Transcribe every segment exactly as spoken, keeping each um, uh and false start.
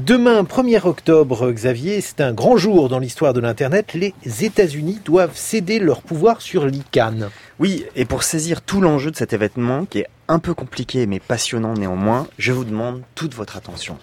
Demain, premier octobre, Xavier, c'est un grand jour dans l'histoire de l'Internet. Les États-Unis doivent céder leur pouvoir sur l'I C A N. Oui, et pour saisir tout l'enjeu de cet événement, qui est un peu compliqué mais passionnant néanmoins, je vous demande toute votre attention.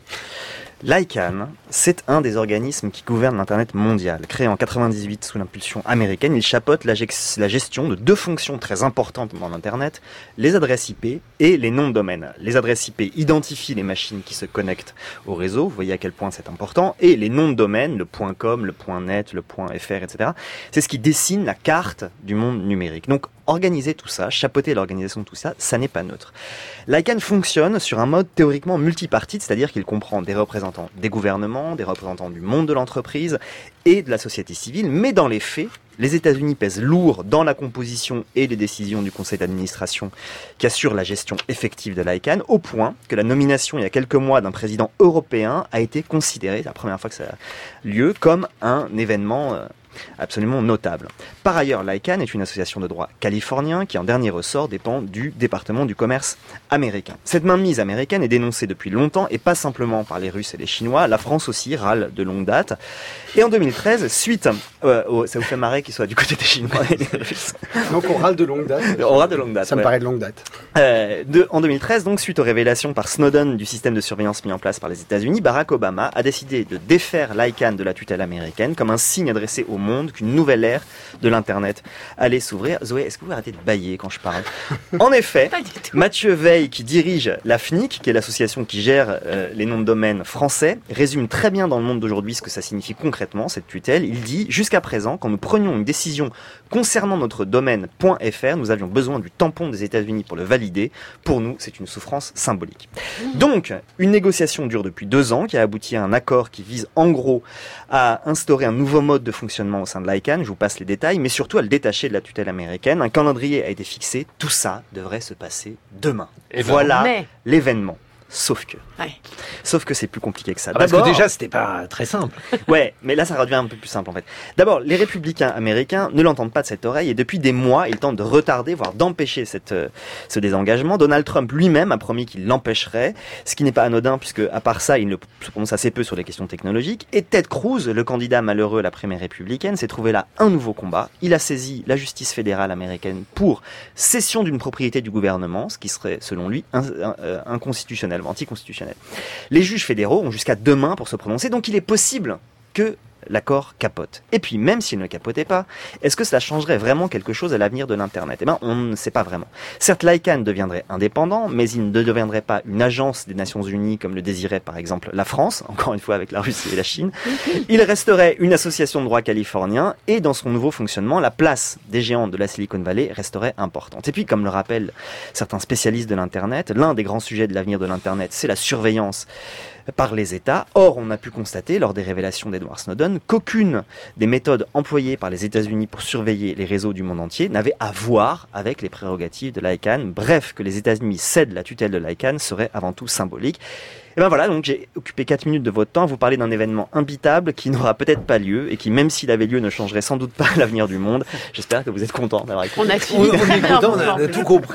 L'I C A N, c'est un des organismes qui gouverne l'Internet mondial. Créé en quatre-vingt-dix-huit sous l'impulsion américaine, il chapeaute la, gex- la gestion de deux fonctions très importantes dans l'Internet, les adresses I P et les noms de domaine. Les adresses I P identifient les machines qui se connectent au réseau, vous voyez à quel point c'est important, et les noms de domaine, le .com, le .net, le .fr, et cetera, c'est ce qui dessine la carte du monde numérique. Donc, organiser tout ça, chapeauter l'organisation de tout ça, ça n'est pas neutre. L'I C A N fonctionne sur un mode théoriquement multipartite, c'est-à-dire qu'il comprend des représentants des gouvernements, des représentants du monde de l'entreprise et de la société civile, mais dans les faits, les États-Unis pèsent lourd dans la composition et les décisions du conseil d'administration qui assure la gestion effective de l'I C A N, au point que la nomination il y a quelques mois d'un président européen a été considérée, la première fois que ça a lieu, comme un événement euh, absolument notable. Par ailleurs, l'I C A N est une association de droit californien qui, en dernier ressort, dépend du département du commerce américain. Cette mainmise américaine est dénoncée depuis longtemps et pas simplement par les Russes et les Chinois. La France aussi râle de longue date. Et en deux mille treize, suite euh, au, ça vous fait marrer qu'ils soient du côté des Chinois et des Russes. Donc on râle de longue date. On râle de longue date. Ça ouais. me paraît de longue date. Euh, de, en deux mille treize, donc, suite aux révélations par Snowden du système de surveillance mis en place par les États-Unis, Barack Obama a décidé de défaire l'I C A N de la tutelle américaine comme un signe adressé au monde qu'une nouvelle ère de l'Internet allait s'ouvrir. Zoé, est-ce que vous arrêtez de bâiller quand je parle? En effet, Mathieu Veil, qui dirige la F N I C, qui est l'association qui gère euh, les noms de domaine français, résume très bien dans le monde d'aujourd'hui ce que ça signifie concrètement, cette tutelle. Il dit « Jusqu'à présent, quand nous prenions une décision concernant notre domaine .fr, nous avions besoin du tampon des États-Unis pour le valider. Pour nous, c'est une souffrance symbolique. » Donc, une négociation dure depuis deux ans qui a abouti à un accord qui vise en gros à instaurer un nouveau mode de fonctionnement au sein de l'I C A N. Je vous passe les détails, mais surtout à le détacher de la tutelle américaine. Un calendrier a été fixé. Tout ça devrait se passer demain. Et voilà mais... l'événement. Sauf que, ouais. sauf que c'est plus compliqué que ça. Ah, parce que déjà, c'était pas très simple. Ouais, mais là, ça redevient un peu plus simple en fait. D'abord, les républicains américains ne l'entendent pas de cette oreille et depuis des mois, ils tentent de retarder, voire d'empêcher cette, euh, ce désengagement. Donald Trump lui-même a promis qu'il l'empêcherait, ce qui n'est pas anodin puisque, à part ça, il ne se prononce assez peu sur les questions technologiques. Et Ted Cruz, le candidat malheureux à la primaire républicaine, s'est trouvé là un nouveau combat. Il a saisi la justice fédérale américaine pour cession d'une propriété du gouvernement, ce qui serait, selon lui, in, in, in, inconstitutionnel. Anticonstitutionnel. Les juges fédéraux ont jusqu'à demain pour se prononcer, donc il est possible que l'accord capote. Et puis, même s'il ne capotait pas, est-ce que cela changerait vraiment quelque chose à l'avenir de l'Internet? Eh bien, on ne sait pas vraiment. Certes, l'I C A N deviendrait indépendant, mais il ne deviendrait pas une agence des Nations Unies comme le désirait, par exemple, la France, encore une fois avec la Russie et la Chine. Il resterait une association de droit californien, et dans son nouveau fonctionnement, la place des géants de la Silicon Valley resterait importante. Et puis, comme le rappellent certains spécialistes de l'Internet, l'un des grands sujets de l'avenir de l'Internet, c'est la surveillance par les États. Or, on a pu constater, lors des révélations d'Edward Snowden, qu'aucune des méthodes employées par les États-Unis pour surveiller les réseaux du monde entier n'avait à voir avec les prérogatives de l'I C A N. Bref, que les États-Unis cèdent la tutelle de l'I C A N serait avant tout symbolique. Et ben voilà, donc j'ai occupé quatre minutes de votre temps à vous parler d'un événement imbitable qui n'aura peut-être pas lieu et qui, même s'il avait lieu, ne changerait sans doute pas l'avenir du monde. J'espère que vous êtes contents d'avoir écouté. On a suivi. On, on est contents, on a, on a tout compris.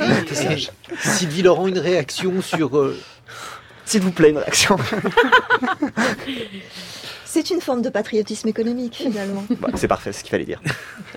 Sylvie Laurent, une réaction sur... Euh... S'il vous plaît, une réaction. C'est une forme de patriotisme économique, finalement. Bah, c'est parfait, c'est ce qu'il fallait dire.